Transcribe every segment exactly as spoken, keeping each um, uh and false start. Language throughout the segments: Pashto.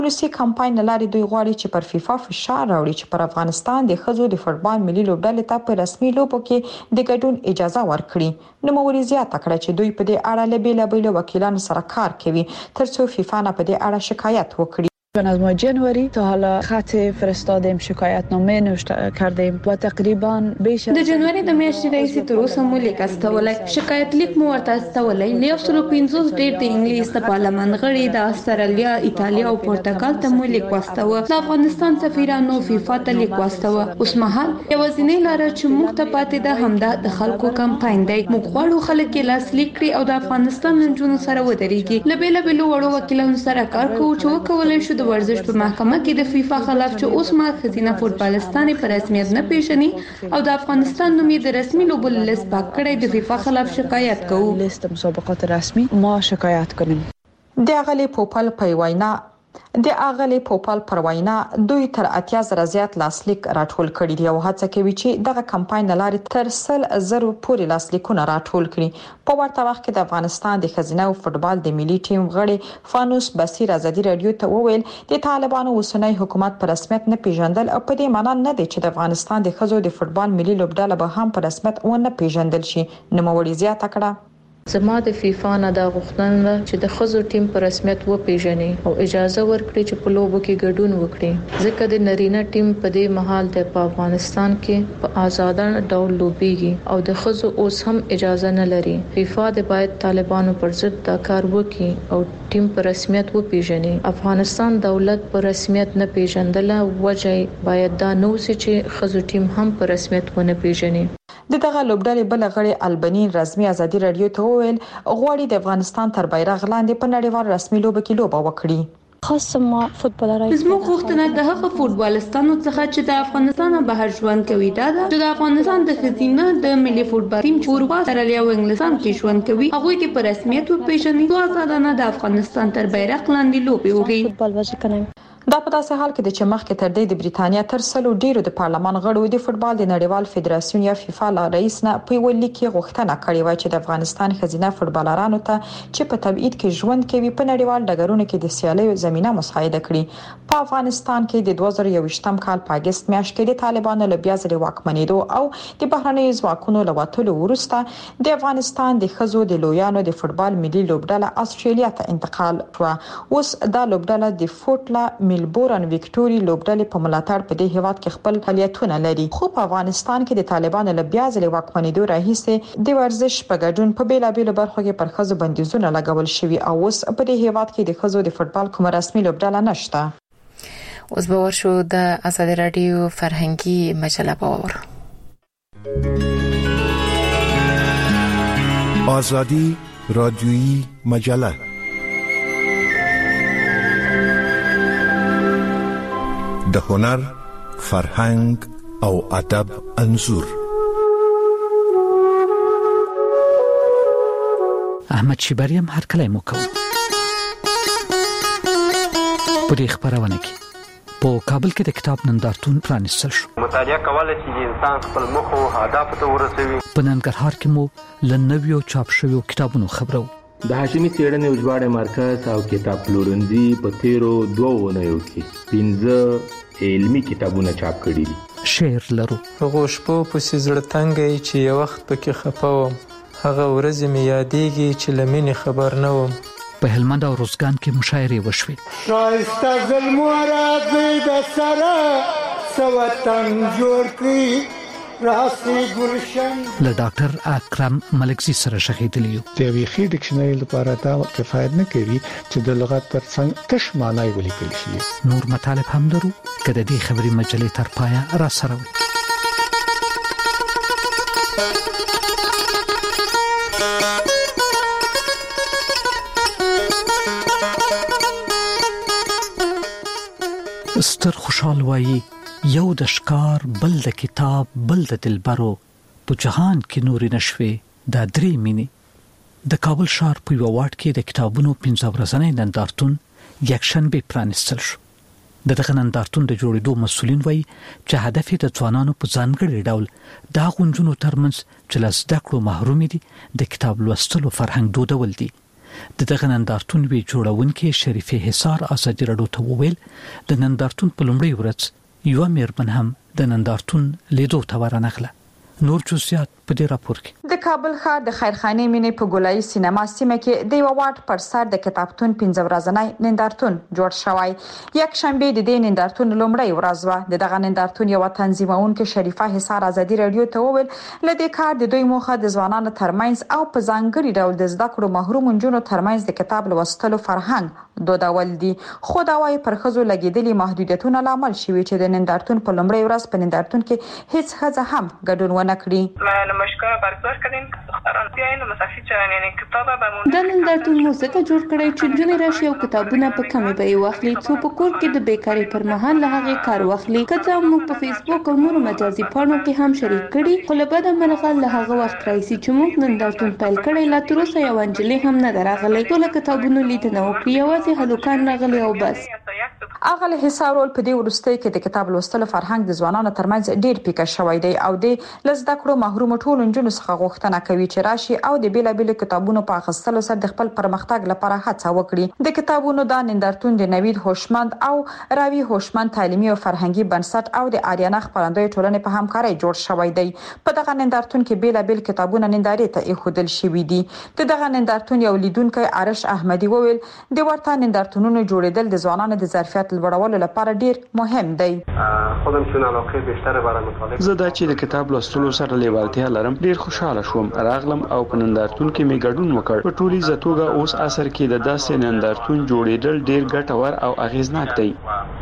روسي کمپاین لاري دوی غواړي چې پر فیفا فشار راوړي چې پر افغانستان د ښځو د فوټبال ملي لوبډلې ته په رسمي لوبو کې د ګډون اجازه ورکړي. نو موري زیاته کړه چې دوی په دې اړه له بیلابیلو وکیلانو سره کار کوي ترڅو فیفا نه په دې اړه شکایت وکړي. از ماه جنوری تا حالا خط فرستادیم، شکایتنامه نوشته کردیم و تقریبا بیش د جنوري د میاشتې راهیسې تر اوسه مو لیک استولی، شکایت لیک مو ورته استولی. له یو سل پنځوس ډیر د انګلیس د پارلمان غړي د استرالیا، ایتالیا او پرتګال ته مو لیک واستوه. د افغانستان سفیرانو فیفا ته لیک واستوه. اوس مهال یوازینی لاره چې موږ ته پاتې ده همدا د خلکو کمپاین دی. موږ غواړو خلک یې لاسلیک کړي او د افغانستان نجونو سره ودرېږي. له بیلابیلو وړو وکیلانو سره کار کوو چې وکولی شو د ورزش په محکمه کې د فیفا خلاف چې اوس ما خزینه فوټبالستان په رسمیت نه پیژني او د افغانستان نوم یې د رسمي لوبو لیست پاک کړی، د فیفا خلاف شکایت کوو. لیست مسابقات رسمی ما شکایت کنیم. د اغلی پوپل په وینا د اغلی پوپل پر وینا دوی تر اتیا زره زیات لاسلیک راټول کړي دي او هڅه کوي چې دغه کمپاین لاري تر سل زره پورې لاسلیکونه راټول کړي. په ورته وخت کې د افغانستان د خزینه او فوټبال د ملي ټیم غړي فانوس بصیر ازادي رادیو ته وویل د طالبانو اوسنۍ حکومت په رسمیت نه پیژندل او په دې معنی نه دی چې د افغانستان د خزو د فوټبال ملي لوبډله به هم په رسمیت ونه پیژندل شي. نوموړي زیاته کړه زما د فیفا نه دا غوښتنه چې د خزو ټیم په رسمیت و پیژني او اجازه ورکړي چې په لوبو کې ګډون وکړي، ځکه د نارینه ټیم په دې مهال د افغانستان کې په آزادانه ډول لوبيږي او د خزو اوس هم اجازه نه لري. فیفا د باید طالبانو پر ضد دا کار وکړي او ټیم په رسمیت و پیژني. افغانستان دولت په رسمیت نه پیژندله وجه باید دا نو چې خزو ټیم هم په رسمیت و نه پیژني. د دغه لوبډلې بل غړي البنین رسمي ازادي رادیو ته وویل غواړي د افغانستان تر بیرغ لاندې په نړیوال رسمي لوبه کې لوبه وکړي. خاص ما فوتبالرای زموږ غوښتنه د هغه فوټبالستانو څخه چې د افغانستان بهر ژوند کوي دا ده چې د افغانستان د خزینه د ملي فوټبال ټیم چوروا استرالیا او انګلستان کې ژوند کوي هغه دې په رسمیت وپیژني او آزادانه د افغانستان تر بیرغ لاندې لوبي وکړي. فوتبال ورزش کنه. دا په داسې حال کې د چې مخکې تر دې د بریتانیا تر سلو ډیرو د پارلمان غړو د فوټبال د نړیوال فدراسیون یا فیفا لا رئیس نه په ویلي کې غوښتنه کړې و چې د افغانستان خزینه فوټبالرانو ته چې په تبعید کې ژوند کوي په نړیوال ډګرونو کې د سیالیو زمينه مساعده کړي. په افغانستان کې د دوه زره یوویشتم کال په اگست میاشت کې د طالبانو له بیا ځلې واکمنېدو او د بهرنیو ځواکونو له وټولو وروسته د افغانستان د خزو د لویانو د فوټبال ملي لوبډله استرالیا ته انتقال شو. اوس دا لوبډله د فوټلا میلبورن وکټوري لوبډلې په ملاتړ په دې هیواد کې خپل فعالیتونه لري. خو په افغانستان کې د طالبانو له بیا ځلې واکمنېدو راهیسې د ورزش په ګډون په بیلابیلو برخو کې پر خزو بندیزونه لګول شوي او اوس په دې هیواد کې د خزو د فوټبال کوم رسمي لوبډله نشته. اوس به ورشو د ازادي رادیو فرهنګي مجله باور. ازادي رادیویی مجله د هنر، فرهنګ او ادب انځور. احمد شیبریم هر کله مو کوم په دې خبرونه کې په کابل کې د کتاب نندارتون پرانیستل شو. مطالعه کول چې انسان خپل مخ او هدف ته ورسوي. په ننګرهار کې مو لنویو چاپ شویو کتابونو خبرو. د هاشمي څېړنې اوجواړه مرکز او کتاب پلورنځي په تیرو دوه ونیو کې پنځه علمي کتابونه چاپ کړي دي. شعر لرو. هغه شپو په سیزړه تنګي چې یو وخت پکې خپاوم، هغه ورځې مې یادېږي چې لمنې خبر نه وم. په هلمند او روزګان کې مشاعرې وشوې. شایسته ظلموره زوی د سره سوطن جوړ کړي راسي ګلشن. له ډاکټر اکرم ملکزي سره شهیدلی یو. د ویخي ډکشنری لپاره دا کفایت نه کوي چې د لغت تر څنګ تش معنی ولیکل شي. نور مطالب هم درو کله دې خبري مجلې تر پایا را سره وي. ستر خوشحال وایي یو د شکار بل د کتاب بل د دلبرو په جهان کې نور نشوي د درې مینې. د کابل ښار په یو واټ کې د کتابونو پنځه ورځنی نندارتون یکشنبه پرانیستل شو. د دغه نندارتون د جوړېدو مسؤلین وایي چې هدف د ځوانانو په ځانګړي ډول د غونجونو ترمنځ چې له زده کړو محروم دي د کتاب لوستلو فرهنګ دودول دي. د دغه نندارتون وی جوړونکي شریفه حصار ازادي رادیو ته وویل د نندارتون په لومړي ورځ یو میرمن هم د نندارتون لیدو ته ورنغله. نور جزئیات په دې راپور کې. د کابل ښار د خیرخانه مینې په ګولایي سینما سیمه کې د یو واټ پر سر د کتابتون پنځه ورځنی نندارتون جوړ شوی. یک شنبه د دې نندارتون لومړی ورځ و. د دغه نندارتون یو تنظیمونکو شریفه حصار ازادي رادیو ته وویل لدې کار د دوی موخه د ځوانانو ترمنځ او په ځانګړي ډول د زده کړو محروم نجونو ترمنځ د کتاب لوستلو فرهنګ دودول دي. خو دا وايي پر خزو لګیدلي محدودیتونه لامل شوي چې د نندارتون په لومړی ورځ په نندارتون کې هیڅ خزه هم ګډون ونه کړي. نمایشگاه برگزار کردیم دختران بیاین و مسافی چرن یعنی کتابه بمون. د نندارتون موسیقه جوړ کړی چې جنې راشي او کتابونه په کمې بیې واخلي څو په کور کې د بیکاری پر مهال له هغه کار واخلي. کله موږ په فیسبوک او نورو مجازي پاڼو کې هم شریک کړي خو له بده مرغه له هغه وخت راځي چې موږ نندارتون پیل کړی لا تر اوسه یو انجلۍ هم نه دراغلي. ټول کتابونه لیدنه وکړي یوازې هلوکان راغلي او بس. اغل حسارول په دې ورستۍ کې د کتاب لوستلو فرهنګ د ځوانانو ترمنځ ډیر پیکه شوی دی او د لزده کړو محروم ټول نجونو څخه غوښتنه کوي چې راشي او د بیلابل کتابونو په اخیستلو سره د خپل پرمختګ لپاره هڅه وکړي. د کتابونو د نندارتون د نوید هوشمند او راوی هوشمند تعلیمي او فرهنګي بنسټ او د اریانا خبرندوی ټولنې په همکارۍ جوړ شوی دی. په دغه نندارتون کې بیلابل کتابونه نندارې ته ایښودل شوي دي. د دغه نندارتون یو لیدونکو عرش احمدي وویل د ورته نندارتونونو جوړیدل د ځوانانو د ظرفیت لوړولو لپاره ډیر مهم دی. خودم چون علاقه بیشتر برای مطالعه زه دا چې د کتاب لوستلو سره لیوالتیا لرم ډیر خوشاله شوم. راغلم او په نندارتون کې می ګډون وکړ. په ټولي زتوګه اوس اثر کې د داسې نندارتون جوړیدل ډیر ګټور او اغیزناک دی.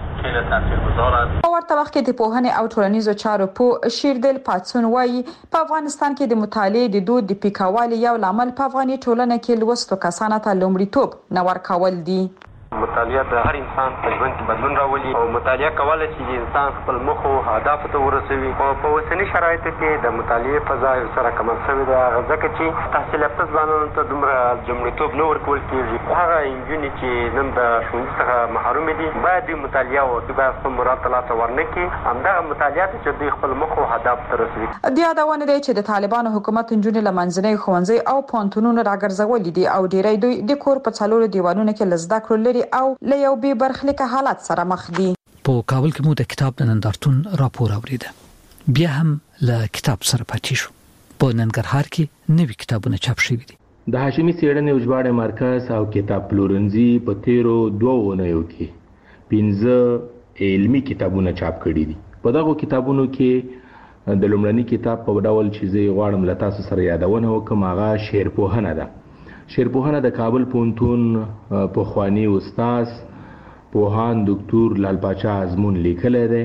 په ورته وخت کې د پوهنې او ټولنیزو چارو په شیردل پاتسون وایي په افغانستان کې د مطالعې د دود د پیکاوالي یو لامل په افغاني ټولنه کې لوستو کسانو ته لومړیتوب نه ورکول دي. مطالعه د هر انسان په ژوند کې بدلون راولي او مطالعه کولای شي چې انسان خپل موخ او اهداف ته ورسوي. او په اوسني شرایطو کې د مطالعې فضا سره کم شوې ده ځکه چې تحصیل یافته ځوانانو ته دومره لومړیتوب نه ورکول کېږي. هغه نجونې چې نن د ښوونځي څخه محروم دي باید دوی مطالعه وکړي، باید خپل مراد ته لاس ورنکړي. همدغه مطالعه ده چې دوی خپل موخ او اهداف ته رسوي. د یادونه دی چې د طالبانو حکومت نجونې له منځنۍ ښوونځي او پوهنتونونو راګرځولې دي او ډیری دوی د کور په څلورو دیوالونو کې لزده کړو لري او له یو بې برخلیک حالت سره مخ دي. په کابل کې مو د کتاب د نندارتون راپور اوریده. بیا هم له کتاب سره پاتې شو. په ننګرهار کې نوي کتابونه چاپ شوي دي. د هاشمي څېړنې او ژباړې مرکز او کتاب پلورنځي په تیرو دوه اونیو کې پنځه علمي کتابونه چاپ کړي دي. په دغه کتابونو کې د لومړني کتاب په ډول چې زه غواړم له تاسو سره یادونه وکم هغه شعرپوهنه ده. شعرپوهنه د کابل پوهنتون پخوانی استاد پوهان دکتور لال پاچا ازمون لیکلی دی.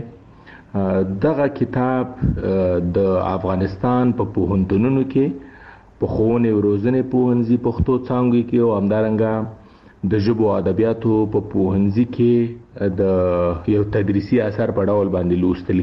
دغه کتاب د افغانستان په پوهنتونونو کې په ښوونې او روزنې پوهنځي پښتو څانګو کې او همدارنګه د ژبو او ادبیاتو په پوهنځي کې د یو تدریسي اثر په ډول باندې لوستل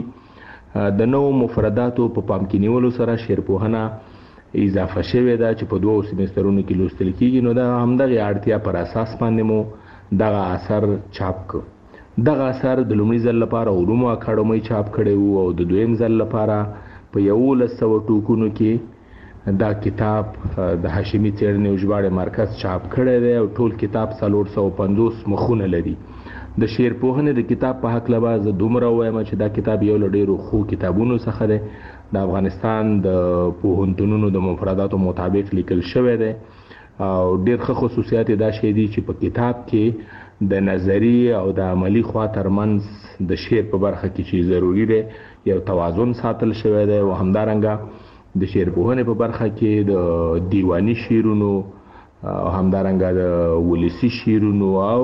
کیږي. د نوو مفرداتو په پام کې نیولو سره شعرپوهنه اضافه شوې ده چې په دوه سیمسترونو کې لوستل کیږي. نو دا همدغه اړتیا پر اساس باندې مو دغه اثر چاپ کړ. دغه اثر د لومړي ځل لپاره علومو اکاډمۍ چاپ کړی وو او د دویم ځل لپاره په یولس سوه ټوکونو کې دا کتاب د هاشمي څېړنې او ژباړې مرکز چاپ کړی دی او ټول کتاب څلور سوه پنځوس مخونه لري. د شعرپوهنې د کتاب په هکله به زه دومره ووایم چې دا کتاب یو له ډېرو ښو کتابونو څخه دی. د افغانستان د پوهنتونونو د مفرداتو مطابق لیکل شوی دی او ډېر ښه خصوصیات دا شی دي چې په کتاب کې د نظری او د عملی خوا ترمنځ د شعر په برخه کې چې ضروری دی یو توازن ساتل شوی دی او همدارنګه د شعرپوهنې په برخه کې د دیوانی شعرونو او همدارنګه د ولسي شعرونو او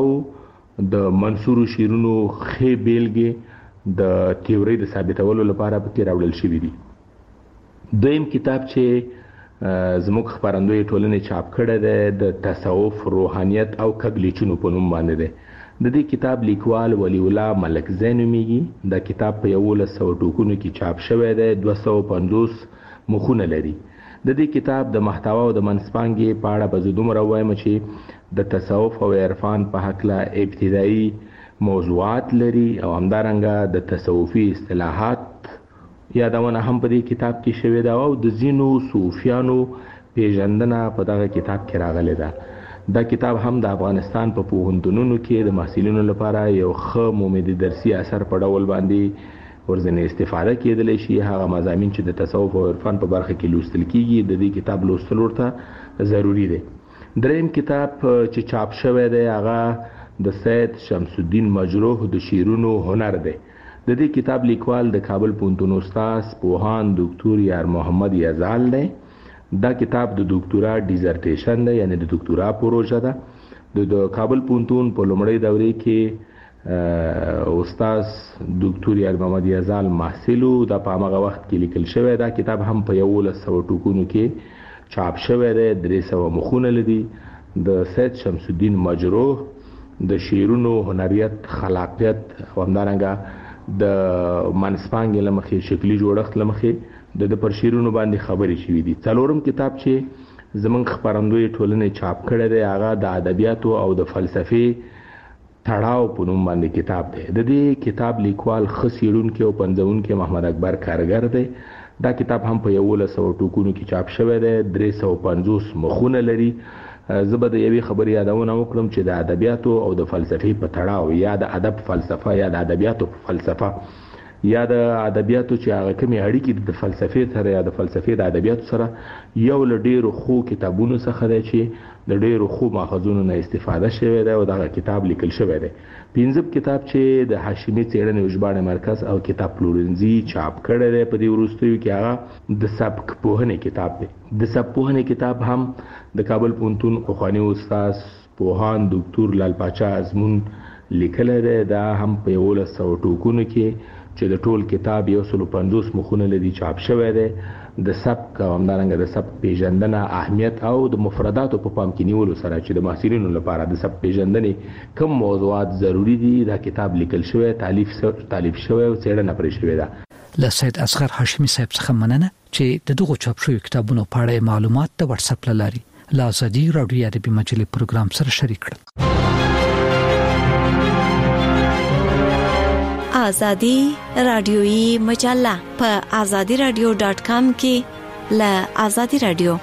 د منثورو شعرونو ښې بیلګې د تیورۍ د ثابتولو لپاره پکې راوړل شوي دي. دویم کتاب چې زموږ خپرندوی ټولنې چاپ کړی دی د تصوف روحانیت او کږلېچونو په نوم باندې دی. د دې کتاب لیکوال ولی الله ملکزی نومیږي. دا کتاب په یولس سوه ټوکونو کې چاپ شوی دی، دوه سوه پنځوس مخونه لري. د دې کتاب د محتوا او د منځپانګې په اړه به زه دومره ووایم چې د تصوف او عرفان په هکله ابتدایي موضوعات لري او همدارنګه د تصوفي اصطلاحات یادونه هم په دې کتاب کې شوې ده او د ځینو صوفیانو پیژندنه په دغه کتاب کې راغلې ده. دا کتاب هم د افغانستان په پوهنتونونو کې د محصلینو لپاره یو ښه مومدي درسي اثر په ډول باندې ورځنی استفاده کېدلی شي. هغه مضامین چې د تصوف او عرفان په برخه کې لوستل کیږي د دې کتاب لوستل ورته ضروری دی. دریم کتاب چې چاپ شوی دی هغه د سید شمس الدین مجروح د شیرونو هنر دی. د دې کتاب لیکوال د کابل پوهنتون استاد پوهان ډاکټر یار محمد یزال دی. دا کتاب د ډاکټرا ډیزرټیشن دی، یعنی د ډاکټرا پروژه ده. د کابل پوهنتون په لومړۍ دورې کې استاد ډاکټر یار محمد یزال محصلو د په هغه وخت کې لیکل شوی. دا کتاب هم په یولس سوه ټوکونو کې چاپ شوی دی، درې سوه مخونه لري. د سید شمس الدین مجروح د شیرونو هنریت، خلاقیت او همدارنګه د منسپانګ لمخې شکلی جوړښت لمخې د د پر شیرونو باندې خبرې شوې دي. څلورم کتاب چې زمونږ خپرندوی ټولنې چاپ کړی دی هغه د ادبیاتو او د فلسفې تړاو په نوم باندې کتاب دی. د دې کتاب لیکوال ښه څېړونکی او پنځونکی محمد اکبر کارګر دی. دا کتاب هم په یولس سوه ټوکونو کې چاپ شوی دی، درې سوه پنځوس مخونه لري. زه به د یوې خبرې یادونه وکړم چې د ادبیاتو او د فلسفې په تړاو یا د ادب فلسفه یا د ادبیاتو فلسفه یا د ادبیاتو چې هغه کومې اړیکې د فلسفې سره یا د فلسفې د ادبیاتو سره یو له ډېرو ښو کتابونو څخه دی چې د ډېرو ښو ماخذونو نه استفاده شوې ده او دغه کتاب لیکل شوی دی. پنځم کتاب چې د هاشمي څېړنې او ژباړې مرکز او کتاب پلورنځي چاپ کړی دی په دې وروستیو کې هغه د سبک پوهنې کتاب دی. د سبک پوهنې کتاب هم د کابل پوهنتون پخواني استاد پوهان ډاکټر لال پاچا ازمون لیکلی دی. دا هم په یولس سوه ټوکونو کې چې د ټول کتاب یو سلو پنځوس مخونه لري چاپ شوی دی. د سبک او همدارنګه د سبک پیژندنه، اهمیت او د مفرداتو په پام کې نیولو سره چې د محصلینو لپاره د سبک پیژندنې کوم موضوعات ضروری دي دا کتاب لیکل شوی، تالیف تالیف شوی او څېړنه پرې شوې ده. له سید اصغر هاشمي صاحب څخه مننه چې د دغو چاپ شویو کتابونو په اړه معلومات د واتس اپ له لارې له ازادي راډیو ادبي مجلې پروګرام سره شریک کړل. آزادی رادیویی مجله په آزادی رادیو ډاٹ کام کې له آزادی رادیو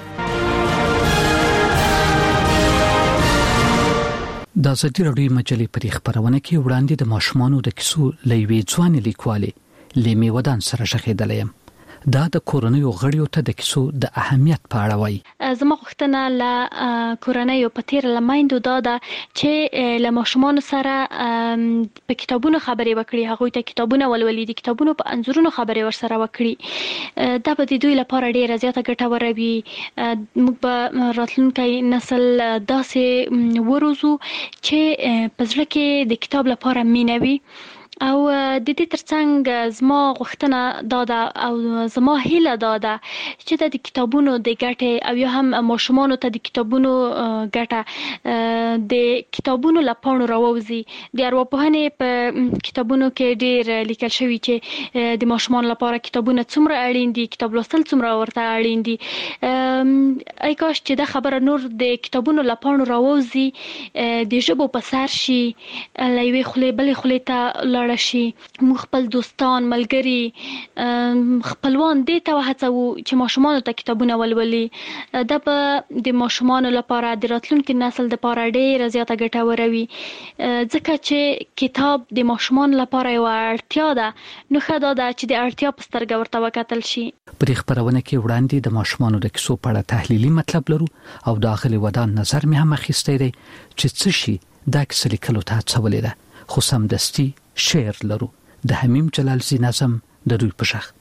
د آزادی رادیو مجلې په خبرونه کې وړاندې د ماشومانو د کیسو لوي ځوان لیکوالې لیمې ودان سره شخېدلې. دا د کورنیو غړیو ته د کیسو د اهمیت په اړه وایي. زما غوښتنه له کورنیو په تیر لمایندو دا ده چې له ماشومانو سره په کتابونو خبرې وکړي، هغوی ته کتابونه ولولي، د کتابونو په انځورونو خبرې ورسره وکړي. دا به د دوی لپاره ډیره زیاته ګټوره وي. موږ به راتلونکی نسل داسې وروزو چې په زړه کې د کتاب لپاره مینه وي. او د دې ترڅنګ زما غوښتنه دا ده او زما هیله دا ده چې د کتابونو د ګټې او یا هم ماشومانو ته د کتابونو ګټه د کتابونو له پاڼو راووځي. د ارواپوهنې په کتابونو کې ډېر لیکل شوي چې د ماشومانو لپاره کتابونه څومره اړین دي، کتاب لوستل څومره ورته اړین دي. ای کاش چې دا خبره نور د کتابونو له پاڼو راووځي، د ژبو په سر شي، له یوې خولې بلې خولې ته لاړه شي. موږ خپل دوستان، ملګري، خپلوان دې ته وهڅوو چې ماشومانو ته کتابونه ولولي. دا به د ماشومانو لپاره د راتلونکي نسل لپاره ډېره زیاته ګټوره وي، ځکه چې کتاب د ماشومانو لپاره یوه اړتیا ده. نو ښه دا ده چې د اړتیا په سترګه ورته وکتل شي. په دې خبرونه کې وړاندې د ماشومانو د کیسو په اړه تحلیلي مطلب لرو او د اغلې ودان نظر مې هم اخیستی دی چې څه شي دا کیسه لیکلو ته هڅولې ده. خو سمدستي شعر لرو د حمیم جلالزی نظم د دوی په شخ.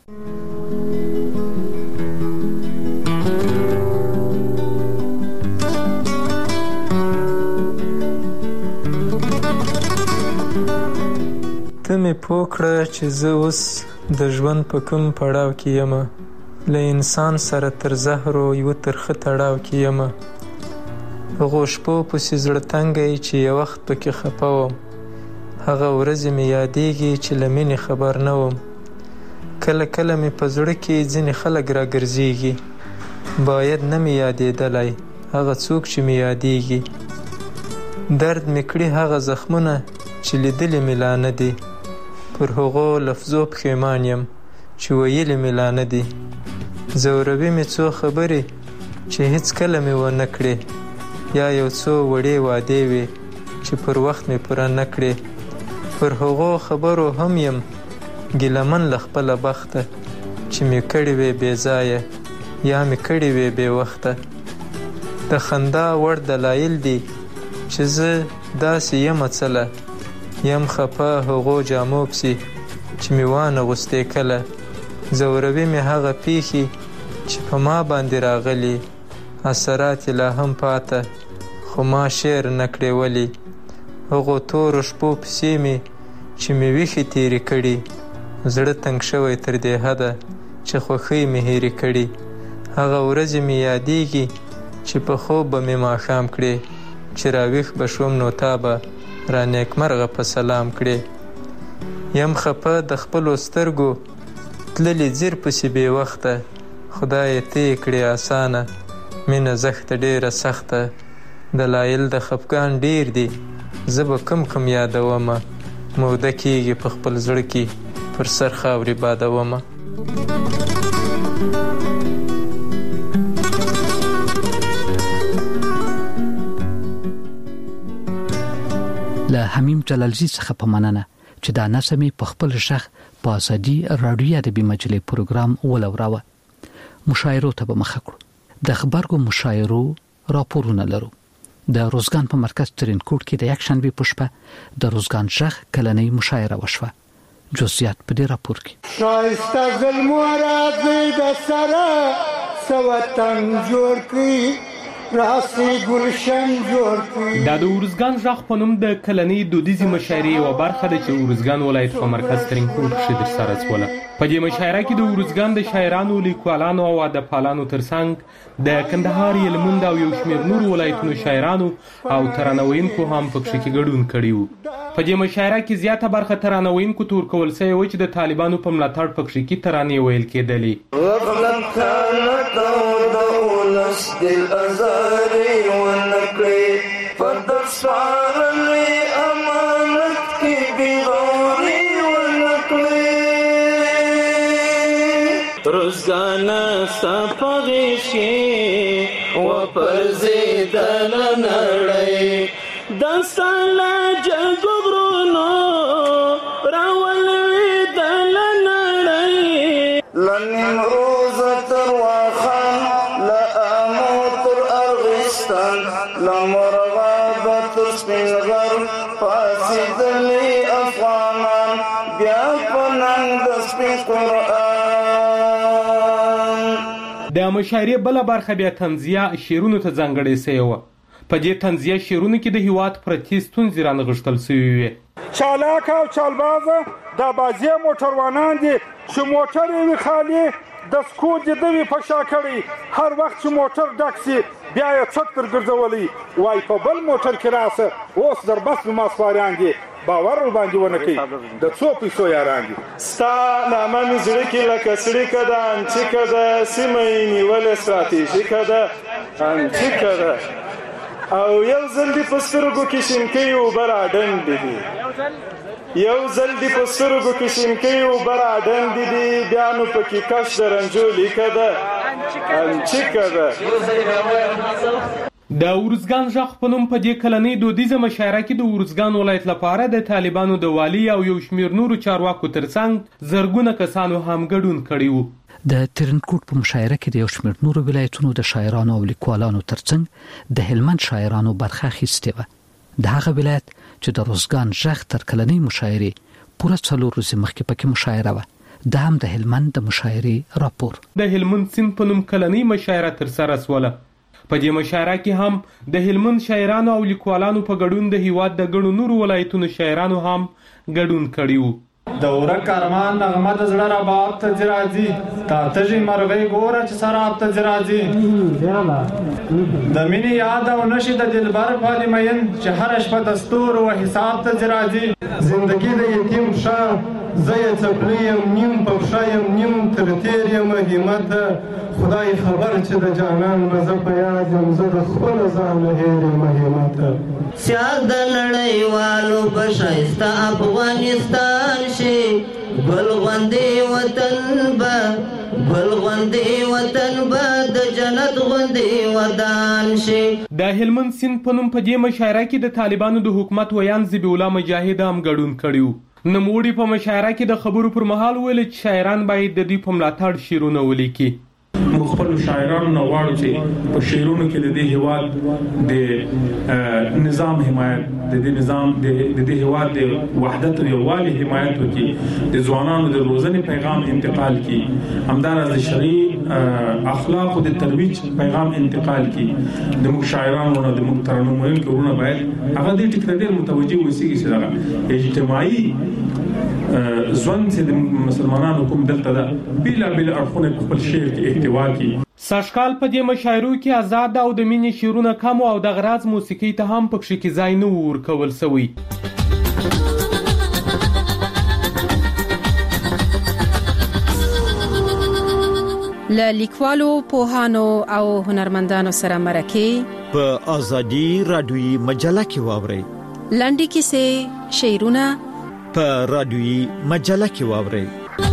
ته مې پوه کړه چې زه اوس د ژوند په کوم پړاو کې یم، له انسان سره تر زهرو یو ترخه تړاو کې یم. هغو شپو پسې زړه تنګی چې یو وخت پکې خفه وم، هغه ورځې مې یادېږي چې له مینې خبر نه وم. کله کله مې په زړه کې ځینې خلک راګرځېږي، باید نه مې یادېدلی هغه څوک چې مې یادېږي. درد مې کړي هغه زخمونه چې لیدلې مې لا نه دي، پر هغو لفظو پښیمان یم چې ویلې مې لا نه دي. ځوروي مې څو خبرې چې هیڅ کله مې ونه کړې، یا یو څو وړې وعدې وې چې پر وخت مې پوره نه کړې. پر هغو خبرو هم یم ګیلمن له خپله بخته چې مې کړې وې بې ځایه یا مې کړې وې بې وخته. د خندا وړ دلایل دي چې زه داسې یم څله یم خفه هغو جامو پسې چې مې وانغوستې کله. ځوروي مې هغه پیښې چې په ما باندې راغلي، اثرات لا هم پاته خو ما شعر نه کړې ولې. هغو تورو شپو پسې مې چې مې ویښې تېرې کړي، زړه تنګ شوی تر دې حده چې خوښۍ مې هېرې کړي. هغه ورځې مې یادېږي چې په خوب به مې ماښام کړې، چې راویښ به شوم نو تا به را نیکمرغه په سلام کړې. یم خفه د خپلو سترګو تللې ځیر پسې بې وخته، خدایه ته یې کړې اسانه مینه زښته ډېره سخته. دلایل د خفګان ډېر دي، زه به کم کم یادومه، موده کېږي په خپل زړه کې پر سر خاورې بادومه. له حمیم جلالزی څخه په مننه چې دا نسمې په خپل شخ په ازادي رادیو ادبي مجلې پروګرام ولوراوه. مشاعرو ته به مخه کړو. د خبرګو مشاعرو راپورونه لرو. د روزګان په مرکز ترینکوټ کې د یک شنبه په شپه د روزګان شخ کلنۍ مشاعره وشوه. جزئیات په دې راپور کې. شایسته زلمورات د سره سوتن جوړ کړي راسي گلشن جوړ کړي. دا د ورزګان ژغ په نوم د کلنۍ دودیزې مشاعرې یوه برخه ده چې ورزګان ولایت په مرکز ترینکوټ کښې ترسره شوله. په دې مشاعره کې د ورزګان د شاعرانو، لیکوالانو او ادبپالانو ترڅنګ د کندهار، هلمند او یو شمېر نورو ولایتونو شاعرانو او ترانه ویونکو هم پکښې کې ګډون کړي وو. په دې مشاعره کې زیاته برخه ترانه ویونکو ته ورکول سوې وه چې د طالبانو په ملاتړ پکښې کې ترانې ویل کېدلې. ولس دل ازاري ونکړي پردر سوارلي امانت کې بغوري ونکړي. روزګان سپغشي و پرزیدل نړۍ دستاله جګورونو راولوي دل نړۍ لنیم روز تر واخان لمرغابة سپینغر فاسدلی افغانان بیا پنند سپین قرآن. د مشاعرې بله برخه بیا تنزیه شعرونو ته ځانګړې سوې وه. په دې تنزیه شعرونو کې د هېواد پرتې ستونزې رانغښتل سوې وې. چالاک او چالبازه دا بازي موټروانان دي چې موټر یې وي خالي د سکو دې د وي په شا کړی، هر وخت چې موټر ډک سي بیا یې څټ تر ګرځولی وای په بل موټر کې راسه اوس در بس ما سپاریان دي باور ورباندې ونه کوي د څو پیسو یاران دي. ستا نامه مې زړه کې لکه څړیکه ده انچیکه ده سیمه یې نیولې ستراتیژیکه ده انچیکه ده او یو ځل دې په سترګو کې شینکۍ اوبه راډنډې دي یو ځل دې په سترګو کې شینکۍ اوبه راډنډې دي بیا نو پکې کش د رنجو لیکه ده انچیکه ده. د ورزګان ژغ په نوم په دې کلنۍ دودیزه مشاعره کې د ورزګان ولایت لپاره د طالبانو د والي او یو شمېر نورو چارواکو ترڅنګ زرګونه کسانو هم ګډون کړی وو. د ترینکوټ په مشاعره کې د یو شمېر نورو ولایتونو د شاعرانو او لیکوالانو ترڅنګ د هلمند شاعرانو برخه اخیستې وه. د هغه ولایت چې د روزګان ژغ تر کلنۍ مشاعرې پوره څلور ورځې مخکې پکې مشاعره وه. دا هم د هلمند د مشاعرې راپور. د هلمند سیند په نوم کلنۍ مشاعره ترسره شوله. په دې مشاعره کې هم د هلمند شاعرانو او لیکوالانو په ګډون د هیواد د ګڼو نورو ولایتونو شاعرانو هم ګډون کړي وو. د ورک ارمان نغمه د زړه رباب ته ځي راځي تا تږې مرغۍ ګوره چې سراب ته ځي راځي د مینې یاد او نشي د دلبر پالي مین چې هره شپه د ستورو و حساب ته ځي راځي. زندګي د یتیم پښه زه یې څپلۍ یم نیم په پښه یم نیم تر تېر یم همت خدای خبر چې د جانان به زه په یاد یم زه د خپله ځانه هېر یم همت. سیال د نړیوالو په ښایسته افغانستان شي ګل غوندې وطن به بل غوندې وطن به د جنت غوندې ودان شي. د هلمند سیند په نوم په دې مشاعره کې د طالبانو د حکومت ویان ذبیح الله مجاهد هم ګډون کړی. نوموړي په مشاعره کې د خبرو پر مهال ویل چې شاعران باید د دوی په ملاتړ شعرونه ولیکي. موږ خپل شاعرانو نه غواړو چې په شعرونو کې د دې هیواد د نظام حمایت د دې نظام د دې هیواد د وحدت او یووالي حمایت وکړي، د ځوانانو د روزنې پیغام انتقال کړي، همدارس د شرعي اخلاق او د ترویج پیغام انتقال کړي. د موږ شاعرانو نه د موږ ترنم ویونکو ورونه باید هغه دې ټکر ډېر متوجه وسی چې دا اجتماعي ځوان چې د مسلمانانو کوم دلته ده بلا بلا اړخونه په خپل شعر کې احتوا کړي. ساشکال په دې مشاعرو کې آزاد او د مینې شعرونه کم او د غراز موسیقي ته هم پکې کې ځای نه ورکول شوی. له لیکوالو، پوهانو او هنرمندانو سره مرکه په ازادي رادیوي مجله کې واورئ. لنډې کیسې، شعرونه په رادیوي مجله کې واورئ.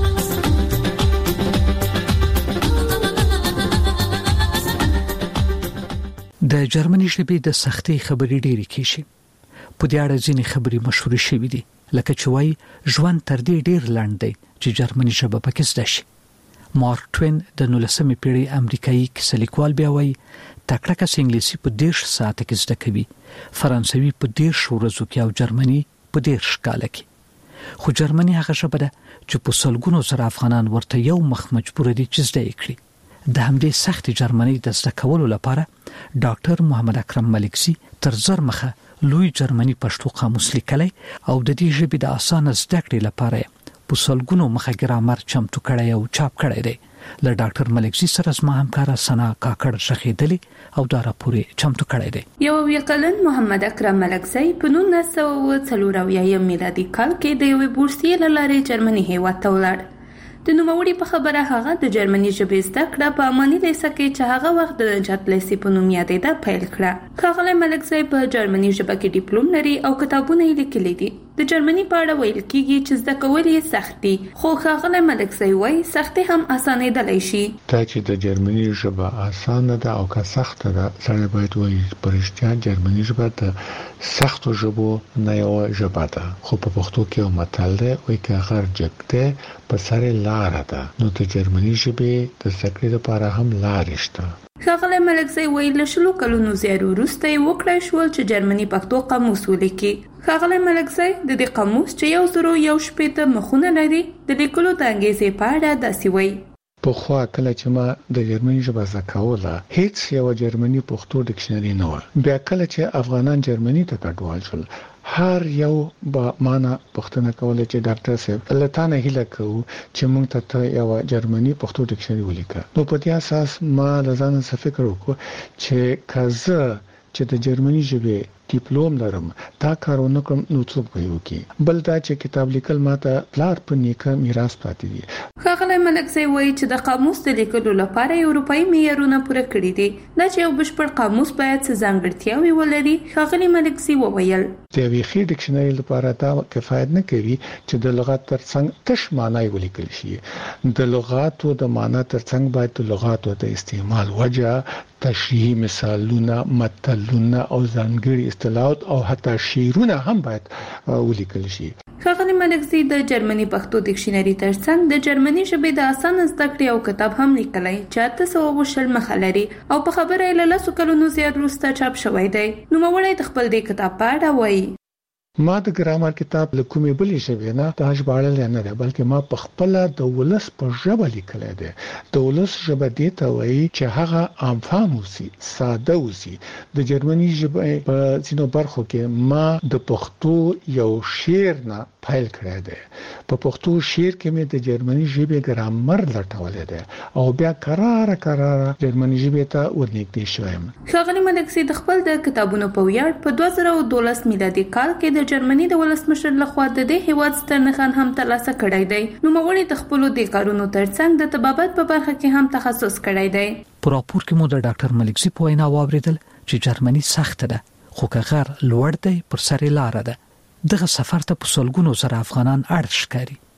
د جرمني ژبې د سختۍ خبرې ډېرې کیږي. په دې اړه ځینې خبرې مشهورې شوې دي، لکه چې وایي ژوند تر دې ډېر لنډ دی چې جرمني ژبه پکې زده شي. مارک ټوین د نولسمې پیړۍ امریکایي کیسه لیکوال بیا وایي تکړه کس انګلیسي په دېرش ساعته کې زده کوي، فرانسوي په دېرش ورځو کې او جرمني په دېرش کاله کې. خو جرمني هغه ژبه ده چې په سلګونو زره افغانان ورته یو مخ مجبور دي چې زده یې کړي. د همدې سخت جرمني د زده کولو لپاره ډاکټر محمد اکرم ملکزي تر زر مخه لوی جرمني پښتو قاموس لیکلی او د دې ژبې د اسانه زده کړې لپاره په سلګونو مخه ګرامر چمتو کړی او چاپ کړی دی. له ډاکټر ملکزي سره زما همکاره سنا کاکړ شخیدلی او دا راپور چمتو کړی دی. یو ویکلن محمد اکرم ملکزي په نولس سوه څلور اویایم میلادي کال کې د یوې بورسیې له لارې جرمني هیواد ته ولاړ. د نوموړي په خبره هغه د جرمني ژبې زده کړه په اماني لیسه کې چې هغه وخت د نجات لیسې په نوم یادېده پیل کړه. ښاغلی ملکزی په جرمني ژبه کې ډیپلوم لري او کتابونه یې لیکلي دي. د جرمني په اړه ویل کېږي چې زده کول یې سخت دي، خو ښاغلی ملکزی وایي سختي هم اسانېدلی شي. دا چې د جرمني ژبه اسانه ده او که سخته ده، سړی باید وایي په رښتیا جرمني ژبه د سختو ژبو نه یوه ژبه ده. خو په پښتو کې یو متل دی، وایي که غر جګ دی په سرې لاره ده، نو د جرمني ژبې د زده کړې لپاره هم لارې شته. ښاغلی ملکزی ویل له شلو کلونو زیات وروسته یې وکړای شول چې جرمني پښتو قاموس ولیکي. ښاغلی ملکزی د دې قاموس چې یو زرو یو شپېته مخونه لري د لیکلو د انګیزې په اړه داسې وایي. پخوا کله چې ما د جرمني ژبه زده کوله، هیڅ یو جرمني پښتو ډکشنري نه و. بیا کله چې افغانان جرمني ته کډوال شول، هر یو به معنا پښتنه کوله چې ډاکټر صاحب لته هیله کوو چې موږ ته یو جرمني پښتو ډکشنري ولیکه. نو په دې اساس ما لزان څه فکر وکړ چې کزه چې د جرمني ژبې ډیپلوم لرم، دا کارونه کوم نو څوک به وکړي. بل دا چې کتاب لیکل ماته پلار په نیکه میراث پاتې دي. ښاغلی ملکزی وایي چې د قاموس د لیکلو لپاره اروپایي معیارونه پوره کړي دي. دا چې یو بشپړ قاموس باید څه ځانګړتیاوې ولري. ښاغلی ملکزي وویل د یوې ښې ډکشنري لپاره دا کفایت نه کوي چې د لغت ترڅنګ تش معنی ولیکل شي. د لغاتو د معنی ترڅنګ باید د لغاتو د استعمال وجه، تشریحي مثالونه، متلونه او ځانګړي اصطلاحات او حتی شعرونه هم باید ولیکل شي. ښاغلی ملکزي د جرمني پښتو ډکشنري ترڅنګ د جرمني ژبې د اسانه زده کړې او کتاب هم لیکلی چې اته سوه اووه شل مخه لري او په خبره یې له لسو کلونو زیات وروسته چاپ شوی دی. نوموړی د خپل دې کتاب په اړه وایي ما د ګرامر کتاب له کومې بلې ژبې نه دا ژباړلی نه دی، بلکې ما په خپله د ولس په ژبه لیکلی دی. د ولس ژبه دې ته وایي چې هغه عام اوسي، ساده اوسي. د جرمني ژبې په ځینو برخو کې ما د پښتو یو شعر نه پیل کړی دی. په پښتو شعر کې مې د جرمني ژبې ګرامر لټولی دی او بیا کراره کراره جرمني ژبې ته ورنږدې شوم. ښاغلی ملکزي د خپل د کتابونو په ویاړ په دوه زره دولس میلادي کال کې د جرمني د ولسمشر لخوا د دې هیواد ستر نښان هم ترلاسه کړی دی. نوموړي د خپلو دې کارونو ترڅنګ د طبابت په برخه کې هم تخصص کړی دی. په راپور کې مو د ډاکټر ملکزي په وینا واوریدل چې جرمني سخته ده، خو که غر لوړ دی پر سر لاره ده. دغه سفر ته په سلګونو زره افغانان اړ ښکاري.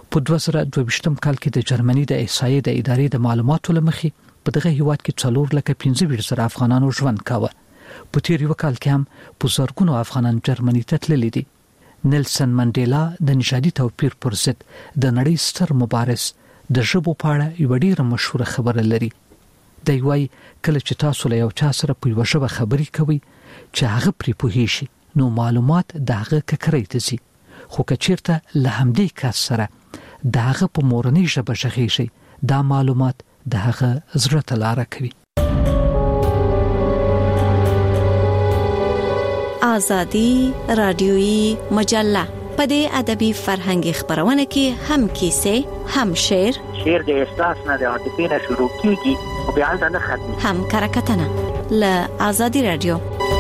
په دوه زره دوه ویشتم کال کې د جرمني د احصایې د ادارې د معلوماتو لمخې په دغه هیواد کې څلور لکه پنځه ویشت زره افغانانو ژوند کاوه. په تیر یو کال کې هم په زرګونو افغانان جرمني ته تللي دي. نیلسن منډیلا د نژادي توپیر پر ضد د نړۍ ستر مبارز د ژبو په اړه یو ډېر مشهور خبره لري. دی وايي کله چې تاسو له یو چا سره په یو ژبه خبرې کوئ چې هغه پرې پوهیږي نو معلومات دغه ککرې ته ځي، خو کچیرته له همدې کس سره دغه په مورنۍ ژبه ژغېږي دا معلومات دغه زړه ته لاره کوي. آزادی رادیویی مجله په دې ادبي فرهنګي خبرونه کې هم کیسې هم شعر شعر د احساس نه د عاطفې نه شروع کیږي او بیا نه ختمي هم کرکټنه ل آزادی رادیو.